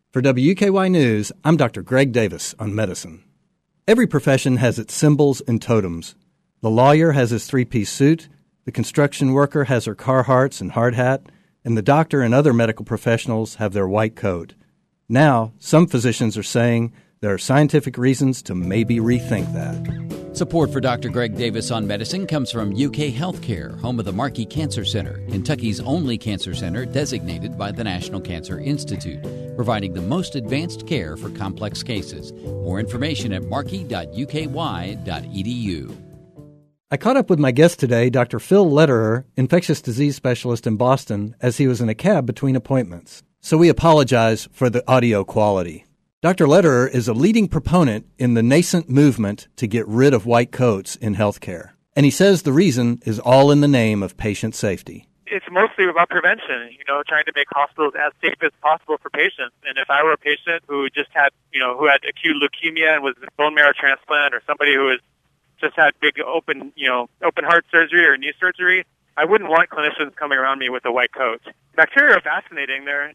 For WUKY News, I'm Dr. Greg Davis on medicine. Every profession has its symbols and totems. The lawyer has his three-piece suit, the construction worker has her Carhartts and hard hat, and the doctor and other medical professionals have their white coat. Now, some physicians are saying there are scientific reasons to maybe rethink that. Support for Dr. Greg Davis on medicine comes from UK Healthcare, home of the Markey Cancer Center, Kentucky's only cancer center designated by the National Cancer Institute, providing the most advanced care for complex cases. More information at markey.uky.edu. I caught up with my guest today, Dr. Phil Lederer, infectious disease specialist in Boston, as he was in a cab between appointments. So we apologize for the audio quality. Dr. Lederer is a leading proponent in the nascent movement to get rid of white coats in healthcare. And he says the reason is all in the name of patient safety. It's mostly about prevention, trying to make hospitals as safe as possible for patients. And if I were a patient who just had, who had acute leukemia and was a bone marrow transplant, or somebody who was just had big open heart surgery or knee surgery, I wouldn't want clinicians coming around me with a white coat. Bacteria are fascinating. They're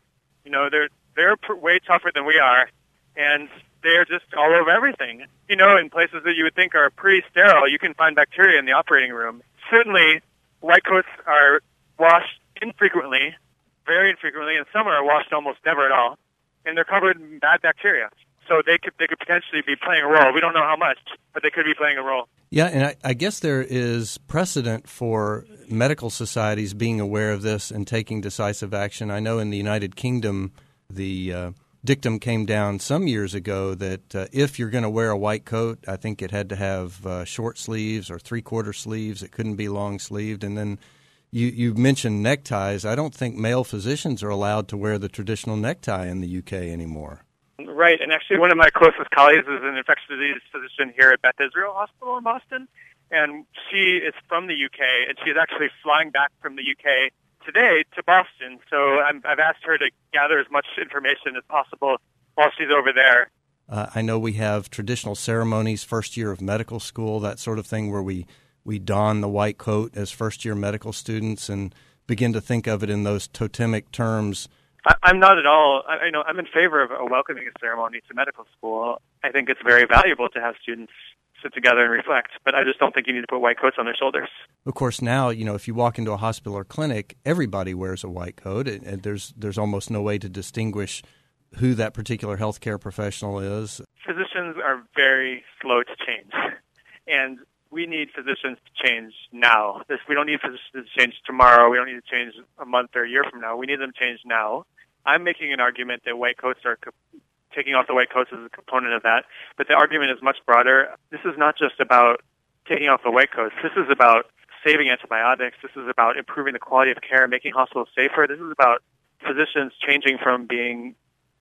way tougher than we are, and they're just all over everything. In places that you would think are pretty sterile, you can find bacteria in the operating room. Certainly, white coats are washed infrequently, very infrequently, and some are washed almost never at all, and they're covered in bad bacteria. So they could potentially be playing a role. We don't know how much, but they could be playing a role. Yeah, and I guess there is precedent for medical societies being aware of this and taking decisive action. I know in the United Kingdom, the dictum came down some years ago that if you're going to wear a white coat, I think it had to have short sleeves or three-quarter sleeves. It couldn't be long-sleeved. And then you mentioned neckties. I don't think male physicians are allowed to wear the traditional necktie in the UK anymore. Right, and actually one of my closest colleagues is an infectious disease physician here at Beth Israel Hospital in Boston, and she is from the UK, and she's actually flying back from the UK today to Boston. So I've asked her to gather as much information as possible while she's over there. I know we have traditional ceremonies, first year of medical school, that sort of thing, where we don the white coat as first-year medical students and begin to think of it in those totemic terms. I'm not at all. I'm in favor of a welcoming ceremony to medical school. I think it's very valuable to have students sit together and reflect, but I just don't think you need to put white coats on their shoulders. Of course, now, if you walk into a hospital or clinic, everybody wears a white coat, and there's almost no way to distinguish who that particular healthcare professional is. Physicians are very slow to change, and we need physicians to change now. We don't need physicians to change tomorrow. We don't need to change a month or a year from now. We need them to change now. I'm making an argument that taking off the white coats is a component of that, but the argument is much broader. This is not just about taking off the white coats. This is about saving antibiotics. This is about improving the quality of care, making hospitals safer. This is about physicians changing from being,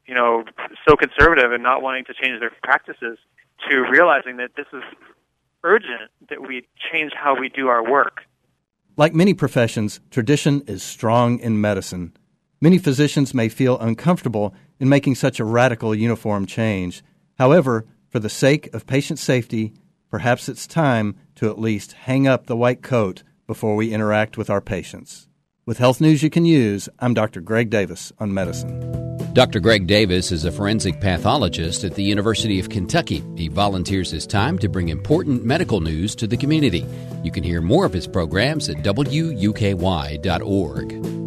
so conservative and not wanting to change their practices to realizing that this is urgent, that we change how we do our work. Like many professions, tradition is strong in medicine. Many physicians may feel uncomfortable in making such a radical uniform change. However, for the sake of patient safety, perhaps it's time to at least hang up the white coat before we interact with our patients. With health news you can use, I'm Dr. Greg Davis on medicine. Dr. Greg Davis is a forensic pathologist at the University of Kentucky. He volunteers his time to bring important medical news to the community. You can hear more of his programs at WUKY.org.